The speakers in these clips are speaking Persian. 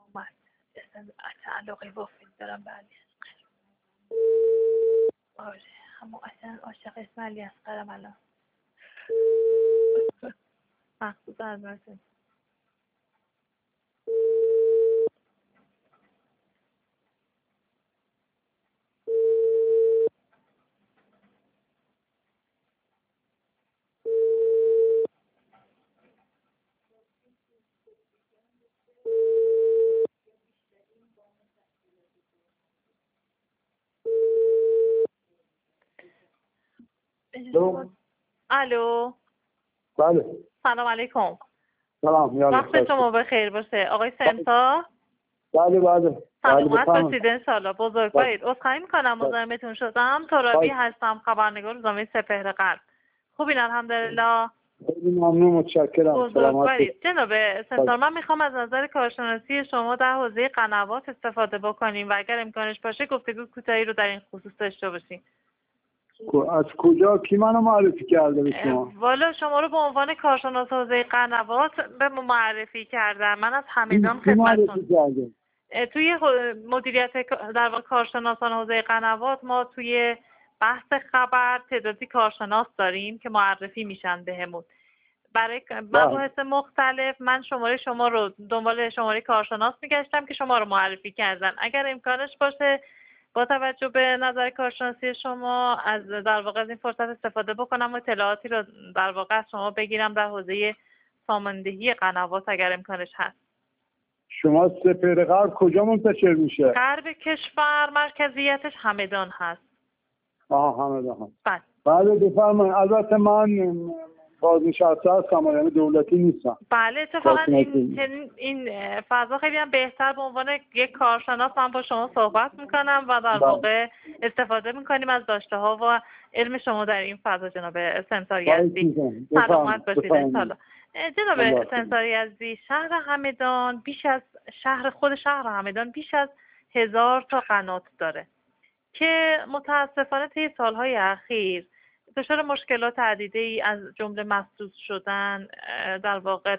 اومد. تعلقی با فیلم دارم به علی اصغر. آره اما اصلا عاشق اسم علی اصغرم الان. مخصوصا از مرسیم. الو. بله. سلام علیکم. سلام. وقت شما بخیر باشه. آقای سمسار؟ بله بله. سلامت باشید انشالله. بزرگوارید. عذرخواهی میکنم مزاحمتون شدم. ترابی هستم، خبرنگار روزنامه سپهر غرب. خوبین الحمدلله؟ خیلی ممنون، متشکرم. بزرگوارید. جناب سمسار، من میخوام از نظر کارشناسی شما در حوزه قنوات استفاده بکنیم و اگر امکانش باشه گفتگو کوتاهی رو در این خصوص داشته باشیم. از کجا کی منو معرفی کرده به شما؟ والا شما رو به عنوان کارشناس حوزه قنوات به ما معرفی کردن. من از همدان خدمتتون. توی مدیریت در واقع کارشناسان حوزه قنوات ما توی بحث خبر تعدادی کارشناس داریم که معرفی میشن بهمون برای مباحث مختلف. من شماره شما رو دنبال شماره کارشناس میگشتم که شما رو معرفی کردن. اگر امکانش باشه با توجه به نظر کارشناسی شما از در واقع از این فرصت استفاده بکنم و اطلاعاتی رو در واقع از شما بگیرم در حوزه ساماندهی قنوات اگر امکانش هست. شما سپهر غرب کجا منتشر میشه؟ غرب کشور، مرکزیتش همدان هست. همدان. بله. بله بفرمایید. البته من بازنشسته هستم، یعنی دولتی نیستم. بله اتفاقا این فضا خیلی هم بهتر به عنوان یک کارشناس من با شما صحبت میکنم و در واقع استفاده میکنیم از داشته ها و علم شما در این فضا. جناب سمسار یزدی سلامت باشید انشالله. جناب سمسار یزدی، شهر همدان خود شهر همدان بیش از 1000 تا قنات داره که متاسفانه طی سالهای اخیر دچار مشکلات عدیده‌ای از جمله مسدود شدن، در واقع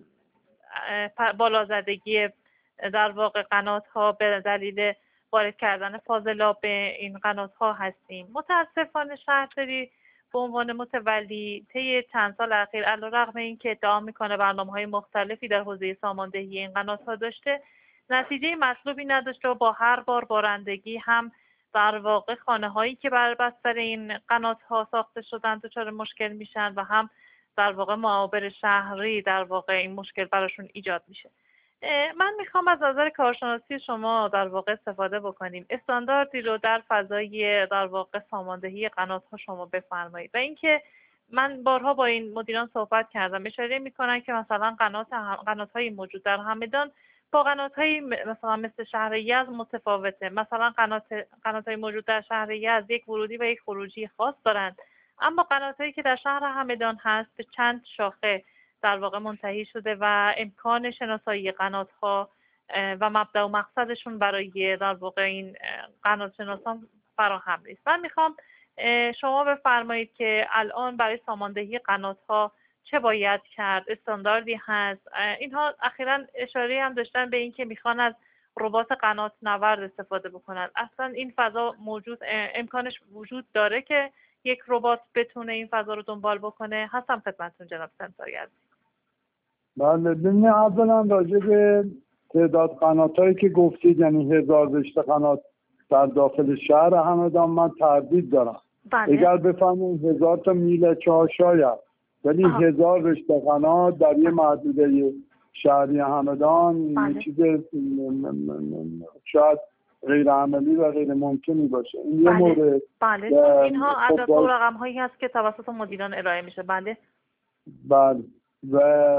بالازدگی در واقع قنات‌ها به دلیل وارد کردن فاضلاب به این قنات‌ها هستیم. متاسفانه شهرداری به عنوان متولی طی چند سال اخیر علیرغم اینکه ادعا میکنه برنامه‌های مختلفی در حوزه ساماندهی این قنات‌ها داشته، نتیجه مطلوبی نداشته و با هر بار بارندگی هم در واقع خانه هایی که بر بستر این قنات ها ساخته شدن دچار مشکل میشن و هم در واقع معابر شهری در واقع این مشکل براشون ایجاد میشه. من میخوام از نظر کارشناسی شما در واقع استفاده بکنیم، استانداردی رو در فضای در واقع ساماندهی قنات ها شما بفرمایید و اینکه من بارها با این مدیران صحبت کردم، اشاره میکنن که مثلا قنات های موجود در همدان با قنات‌های مثلا مثل شهر یزد متفاوته. مثلا قنات‌های موجود در شهر یزد یک ورودی و یک خروجی خاص دارند، اما قنات‌هایی که در شهر همدان هست به چند شاخه در واقع منتهی شده و امکان شناسایی قنات‌ها و مبدأ و مقصدشون برای در واقع این قنات شناسان فراهم نیست. من میخوام شما بفرمایید که الان برای ساماندهی قنات‌ها چه باید کرد؟ استانداردی هست؟ اینها اخیراً اشاره هم داشتن به این که میخوان از ربات قنات نورد استفاده بکنن. اصلا این فضا امکانش وجود داره که یک ربات بتونه این فضا رو دنبال بکنه؟ هستم خدمتتون جناب سمسار یزدی. بله ببینید، اولا راجع به تعداد قناتایی که گفتید، یعنی 1000 رشته قنات در داخل شهر همدان، من تردید دارم. بله. اگر بفهمیم 1000 تا میل چهارشاید، ولی 1000 رشته قنات در یه محدوده شهری همدان بله. چیز شاید غیر عملی و غیر ممکنی باشه. این یه مورد. بله. اینها عدد و رقم هایی هست که توسط مدیران ارائه میشه. بله. بله. و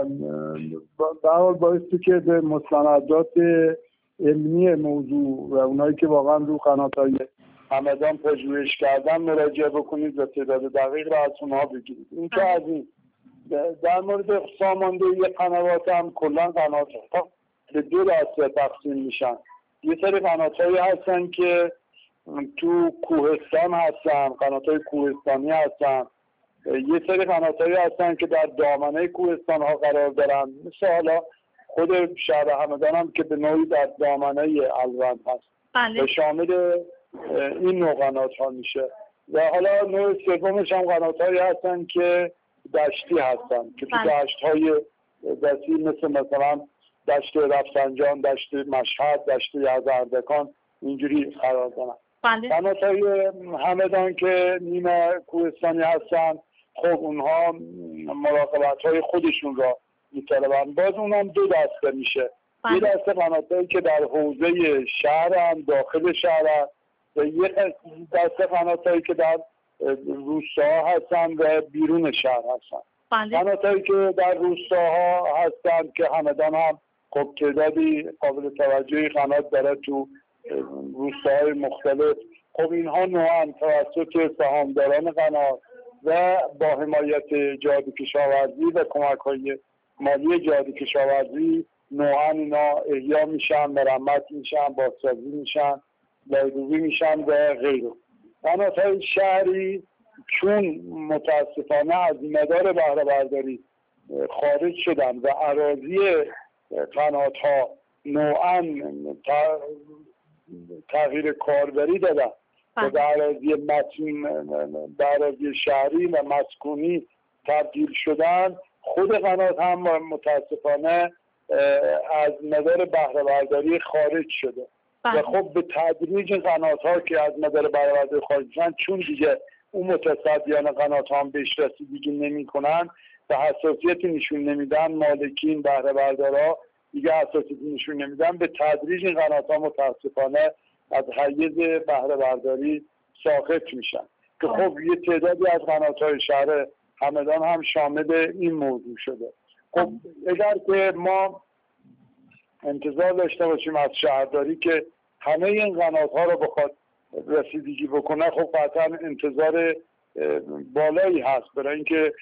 باعثی که به مستندات علمی موضوع و اونایی که واقعا رو قنات‌های همدان پژوهش کردن مراجعه بکنید و تعداد دقیق را از اونها بگیرید. این که از این. در مورد ساماندهی قنوات هم کلا قنات‌ها به دو دسته تقسیم میشن. یه سری قنات‌هایی هستن که تو کوهستان هستن، قنات‌های کوهستانی هستن. یه سری قنات‌هایی هستن که در دامنه کوهستان‌ها قرار دارن، مثل حالا خود شهر همدان هم که به نوعی در دامنه الوند هست بله. و شامل این نوع قنات ها میشه. و حالا نوع سومش هم قنات هایی هستن که دشتی هستن که تو دشت های وسیع مثلا دشت رفسنجان، دشت مشهد، دشت یزدگان اینجوری قرار دارن. قنات های همدان که نیمه کوهستانی هستن خب اونها مراقبت های خودشون را میطلبن. باز اونم دو دسته میشه. یه دسته قنات هایی که در حوزه شهر هم داخل شهر هم و یه دسته قنات هایی که در روستاها هستن و بیرون شهر هستن. قنات هایی که در روستاها هستن که همدان هم خب تعدادی قابل توجهی قنات داره تو روستاهای مختلف. خب اینها نوعاً توسط سهامداران قنات و با حمایت جهاد کشاورزی و کمک‌های مالی جهاد کشاورزی نوعاً اینا احیا میشن، مرمت میشن، بازسازی میشن، لایروبی میشن و غیره. قنات‌های شهری چون متاسفانه از مدار بهره برداری خارج شدن و اراضی قنات‌ها نوعاً تغییر کاربری دادن و به اراضی شهری و مسکونی تبدیل شدن، خود قنات هم متاسفانه از مدار بهره برداری خارج شده و خب به تدریج قنات ها که از مدار بهره برداری خارج شدن چون دیگه اون متصدیان قنات ها هم بهش رسیدگی نمی کنن و حساسیتی نشون نمیدن، مالکین بهره بردارا دیگه حساسیتی نشون نمیدن، به تدریج این قنات ها متاسفانه از حیز بهره برداری ساقط میشن که خب یه تعدادی از قنات های شهر همدان هم شامل این موضوع شده. خب اگر که ما انتظار داشته باشیم از شهرداری که همه این قنات ها رو بخواد رسیدگی بکنه خب قطعا انتظار بالایی هست برای اینکه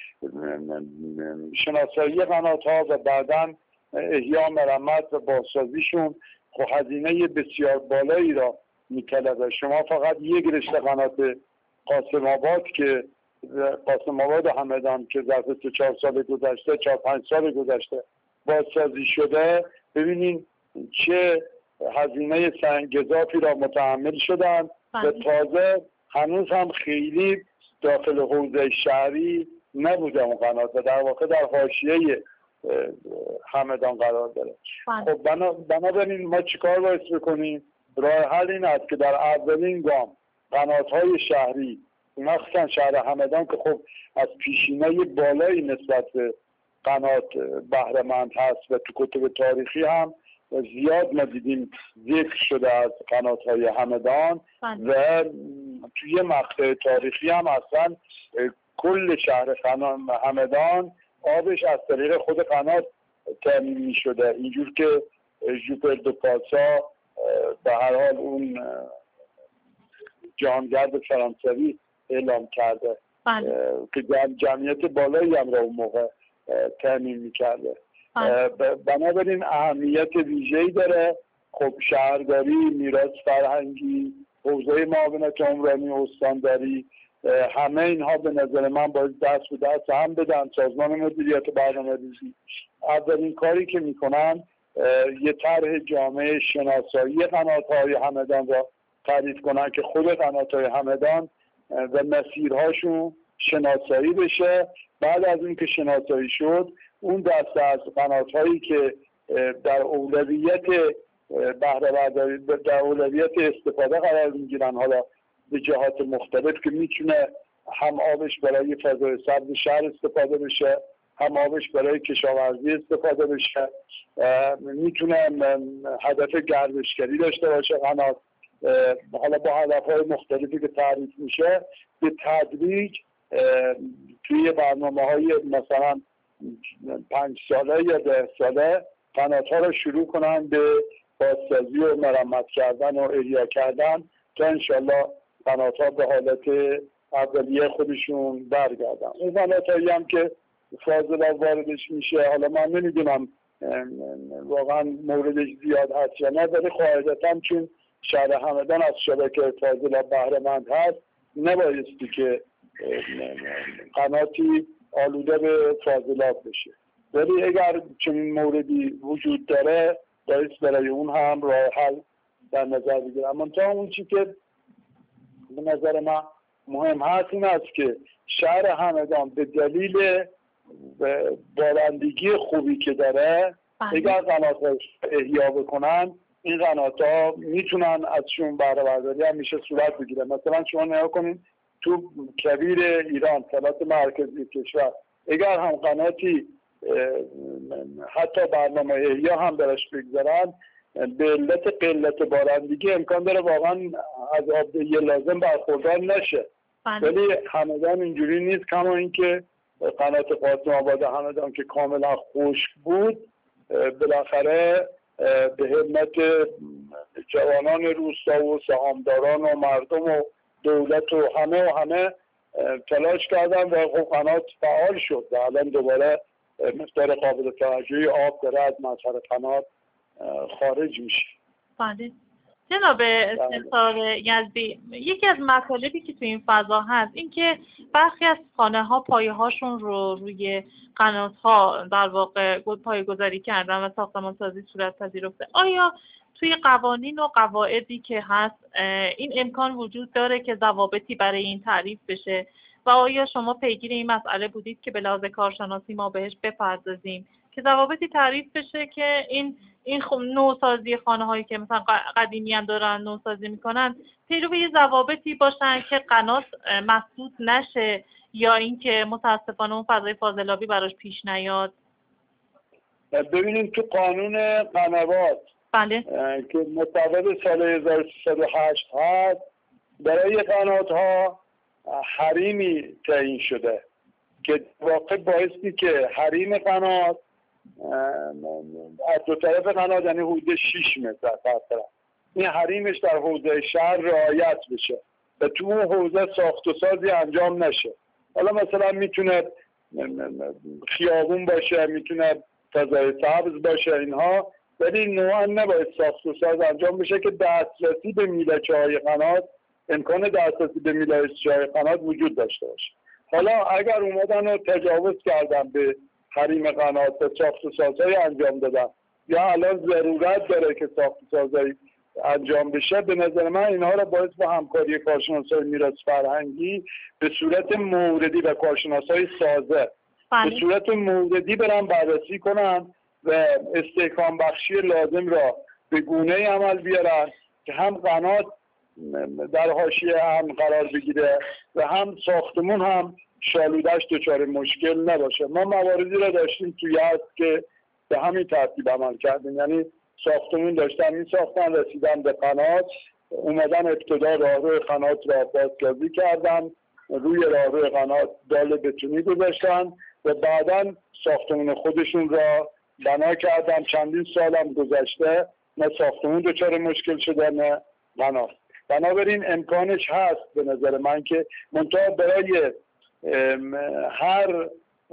شناسایی قنات ها و بعداً احیا مرمت و بازسازیشون خب هزینه بسیار بالایی را میطلبه. شما فقط یک رشته قنات قاسم آباد که قاسم آباد همدان که ظرف 4 سال گذشته 4-5 سال گذشته بازسازی شده، ببینین چه هزینه سنگ‌اضافی را متحمل شدن و تازه هنوز هم خیلی داخل حوزه شهری نبوده اون قنات و در واقع در حاشیه همدان قرار داره. خب بنابراین ما چیکار باید بکنیم؟ راه حل این است که در اولین گام قنات‌های شهری مخصوصا شهر همدان که خب از پیشینه بالایی نسبت به قنات بهره‌مند هست و تو کتب تاریخی هم زیاد ما دیدیم ذکر شده از قنات‌های همدان و توی مقطع تاریخی هم اصلا کل شهر همدان آبش از طریق خود قنات تامین می شده، اینجور که ژوپر دو پاسا به هر حال اون جهانگرد فرانسوی اعلام کرده که جمعیت بالایی هم را اون موقع تامین می کرده. بنابراین اهمیت ویژه‌ای داره. خب شهرداری، میراث فرهنگی، حوزه معاونت عمرانی، استانداری، همه اینها به نظر من باید دست به دست هم بدن. سازمان مدیریت برنامه‌ریزی اولین کاری که میکنن یه طرح جامع شناسایی قنات‌های همدان را تعریف کنن که خود قنات‌های همدان و مسیرهاشون شناسایی بشه. بعد از این که شناسایی شد اون دسته از قنات‌هایی که در اولویت بهره برداری در اولویت استفاده قرار میگیرن، حالا به جهات مختلف که میتونه هم آبش برای فضای سبز شهر استفاده بشه، هم آبش برای کشاورزی استفاده بشه، میتونه هدف گردشگری داشته باشه قنات، حالا با هدفهای مختلفی که تعریف میشه به تدریج توی برنامه‌های مثلا 5 ساله یا 10 ساله قنات‌ها رو شروع کنن به بازسازی و مرمت کردن و احیا کردن تا انشالله قنات‌ها به حالت اولیه خودشون برگردن. اون قنات‌هایی هم که فاضلاب واردش میشه، حالا من نمیدونم واقعا موردش زیاد هست یا نه، ولی قاعدتاً چون شهر همدان از شبکه فاضلاب بهره‌مند هست نبایستی که قناتی آلوده به فاضلاب بشه. ولی اگر چنین موردی وجود داره باید برای اون هم راه حل در نظر بگیرم. منتها اون چی که به نظر من مهم هست این است که شهر همدان به دلیل بارندگی خوبی که داره اگر قنات‌هاش احیا بکنن این قنات‌ها میتونن ازشون بهره برداری هم میشه صورت بگیره. مثلا شما نگاه کنین تو کویر ایران فلات مرکزی کشور اگر هم قناتی حتی برنامه احیا هم درش بگذارن به علت قلت بارندگی امکان داره واقعا از آبدهی لازم برخوردار نشه. ولی همدان اینجوری نیست، کما اینکه قنات قاسم آباد همدان که کاملا خشک بود بالاخره به همت جوانان روستا و سهامداران و مردم و دولت و همه تلاش کردن و خب قنات فعال شد و الان دوباره مقدار قابل توجهی آب داره از مظهر قنات خارج میشه. بله جناب سپتار یزدی، یکی از مطالبی که تو این فضا هست این که برخی از خانه ها پایه هاشون رو روی قنات ها در واقع پایه گذاری کردن و ساختمان سازی صورت پذیرفته. آیا توی قوانین و قواعدی که هست این امکان وجود داره که ضوابطی برای این تعریف بشه و آیا شما پیگیر این مسئله بودید که به لحاظ کارشناسی ما بهش بپردازیم که ضوابطی تعریف بشه که این نوسازی خانه هایی که مثلا قدیمی هم دارن نوسازی میکنن پیرو یه ضوابطی باشن که قنات مسدود نشه یا اینکه متاسفانه اون فضای فاضلابی براش پیش نیاد؟ ببینید تو قانون قنوات بله که مطابق سال 1308 هست برای قنات ها حریمی تعیین شده که واقع بایستی که حریم قنات از دو طرف قنات یعنی حدود 6 متر برطرف این حریمش در حوزه شهر رعایت بشه و تو اون حوزه ساخت و سازی انجام نشه. حالا مثلا میتونه خیابون باشه، میتونه فضای سبز باشه اینها، ولی نوعا نباید ساخت و ساز انجام بشه که دسترسی به میله‌های قنات امکان دسترسی به میله‌های قنات وجود داشته باشه. حالا اگر اومدن و تجاوز کردن به حریم قنات و ساخت و سازهای انجام دادن یا الان ضرورت داره که ساخت و سازهای انجام بشه، به نظر من اینها را باید با همکاری کارشناسای میراث فرهنگی به صورت موردی و کارشناسای سازه به صورت موردی برن بررسی کنن و استحکام بخشی لازم را به گونه‌ای عمل بیارن که هم قنات در حاشیه هم قرار بگیره و هم ساختمون هم شالودش دچار مشکل نباشه. ما مواردی را داشتیم توی یزد که به همین ترتیب عمل کردیم، یعنی ساختمون داشتن این ساختن رسیدن به قنات، اومدن ابتدا راهرو قنات را بازسازی کردن، روی راهرو قنات دال بتونی گذاشتن و بعداً ساختمون خودشون را بنا کردن. چندین سال هم گذشته نه ساختمون دچار مشکل شده نه قنات. بنابراین امکانش هست به نظر من که منتها برای هر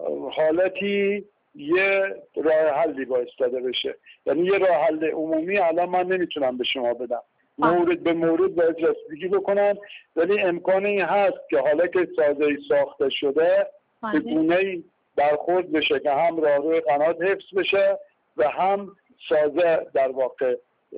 حالتی یه راه حلی باید داده بشه، یعنی یه راه حل عمومی الان من نمیتونم به شما بدم، مورد به مورد باید رسیدگی بکنن، ولی امکانی هست که حالا که سازه‌ای ساخته شده به گونه‌ای برخورد بشه که هم راهروی قنات حفظ بشه و هم سازه در واقع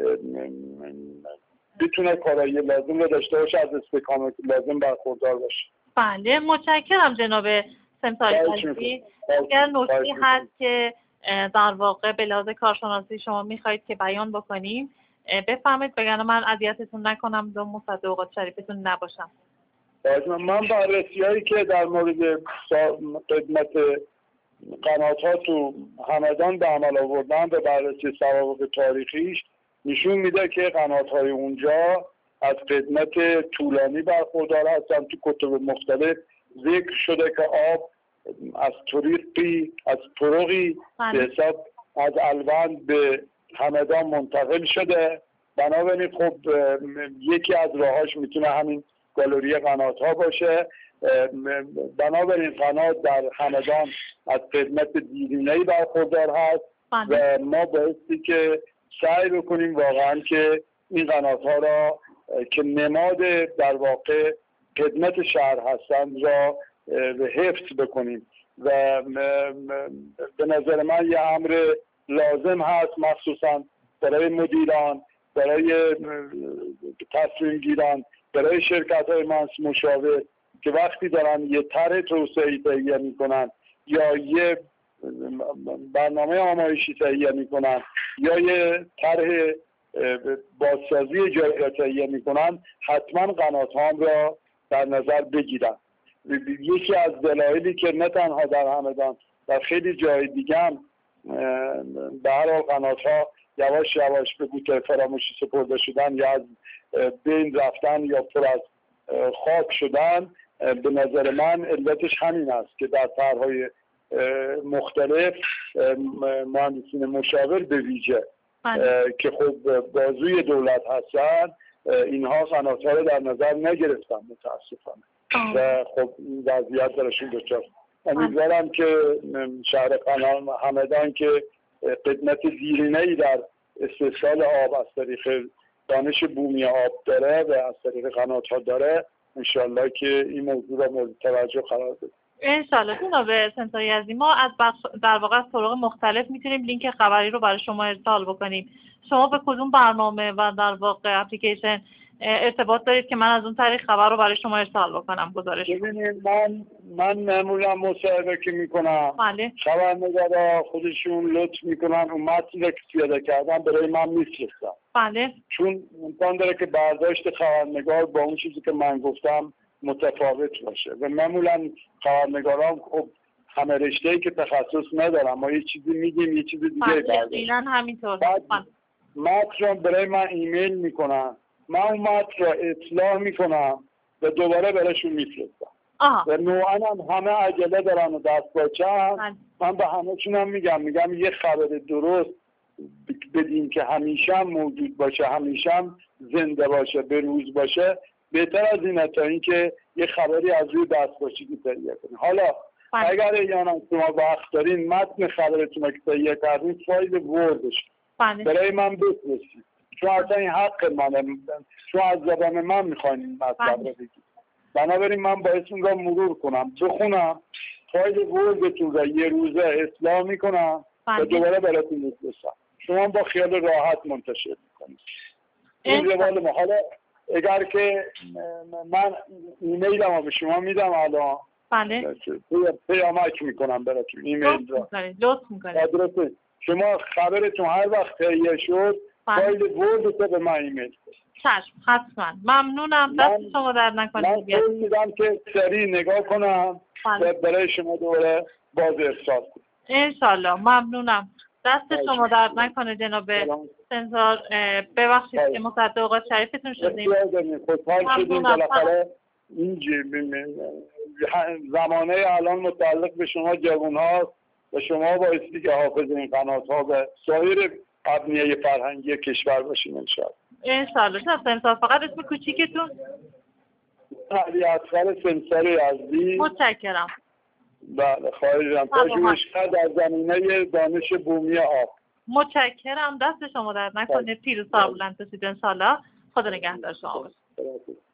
بتونه کارایی لازم رو داشته باشه، از استحکامات لازم برخوردار باشه. بله متشکرم جناب سپتار یزدی. اگر نکته‌ای هست که در واقع به لحاظ کارشناسی شما میخواهید که بیان بکنیم بفرمایید، بگن من اذیتتون نکنم و مصد اوقات شریفتون نباشم. من بررسی‌هایی که در مورد خدمت قنات‌ها تو همدان به عمل آوردن به بررسی سوابق تاریخیش نشون میده که قنات‌های اونجا از خدمت طولانی برخوردار هستن. تو کتب مختلف ذکر شده که آب از طریقی از طرقی به حساب از الوند به همدان منتقل شده. بنابراین خب یکی از راهاش میتونه همین گالری قنات‌ها باشه. بنابراین قنات در همدان از خدمت دیرینه‌ای برخوردار هست و ما بایستی که سعی بکنیم واقعا که این قنات‌ها را که نماد در واقع خدمت شهر هستند را حفظ بکنیم و به نظر من یه امر لازم هست، مخصوصا برای مدیران، برای تصمیم گیران، برای شرکت‌های مشاور که وقتی دارن یه طرح توسعه‌ای تهیه میکنن یا یه برنامه آمایشی تهیه میکنن یا یه طرح بازسازی جایی را تهیه میکنن، حتما قنات‌ها را در نظر بگیرن. یکی از دلایلی که نه تنها در همدان، در خیلی جای دیگه هم به هر حال قنات‌ها یواش یواش به گوته فراموشی سپرده شدن یا از بین رفتن یا پر از خاک شدن، به نظر من علتش همین است که در طرح‌های مختلف مهندسین مشاور به ویژه که خود بازوی دولت هستن، اینها قنات‌ها رو در نظر نگرفتن متاسفانه و خب این وضعیت درشون دچار. امیدوارم که شهر همدان که خدمت دیرینه‌ای در استحصال آب از طریق دانش بومی آب داره و از طریق قنات‌ها داره، انشالله که این موضوع را مورد توجه قرار بده. انشالله. جناب سنتوری عزیز، ما از در واقع از طرق مختلف میتونیم لینک خبری رو برای شما ارسال بکنیم. شما به کدوم برنامه و در واقع اپلیکیشن ارتباط دارید که من از اون طریق خبر رو برای شما ارسال بکنم؟ گزارش ببینید، من معمولا مصاحبه که میکنم، بله، خبرنگارا خودشون لطف میکنن اون متنی که پیاده کردن برای من میفرستن. بله، چون امکان داره که برداشت خبرنگار با اون چیزی که من گفتم متفاوت باشه و معمولا خبرنگاران خب همه رشته‌ای که تخصص ندارن، ما یه چیزی میگیم یه چیز دیگه برداشت. اینا همینطور. متن رو برای من ایمیل میکنن، من اون متن رو اطلاع میکنم و دوباره براشون میفرستم و نوعا هم همه عجله دارن و دست باچن. من به همه‌شون هم میگم یه خبر درست بدین که همیشه هم موجود باشه، همیشه هم زنده باشه، به روز باشه، بهتر از اینه تا اینکه یه خبری از روی دستپاچگی تهیه کنید. حالا اگر ایانا شما وقت دارین متن خبرتون رو که تهیه کردین فایل وردش برای من بفرستید، چون اصلا این حق منه، چون از زبان من میخواین این مطلب رو بگید. بنابراین من باید را مرور کنم، بخونم، فایل وردتون را یه روزه اصلاح میکنم و دوباره براتون میفرستم. شما با خیال راحت منتشر میکنید. این روال ما. حالا اگر که من ایمیلم رو به شما میدم الان، بله، پیامک میکنم براتون ایمیل را. لطف میکنید. آدرس شما خبرتون هر وقت تهیه شد فایل وردت به من ایمیل کنید. چشم، حتما. ممنونم. دست شما در نکنه. من قول میدم که سریع نگاه کنم و برای شما دوباره باز ارسال کنم. انشالله. ممنونم. دست شما در نکنه جناب سنتور. ببخشید که مصدق اوقات شریفتون شدیم. خوشحال شدیم بالاخره این زمانه الان متعلق به شما جوان ها و شما بایستی که حافظ این قنات ها به سایر ابنیه فرهنگی کشور باشین انشاءالله. انشالله. سنتور فقط اسم کوچیکتون؟ علی اصغر سنتوری عزیز. متشکرم. بله، خواهشم. پژوهشگر در زمینه دانش بومی آب. متشکرم. دست شما در نکنه. پیروز سربلند باشید انشالله. خدا نگهدار شما باشه.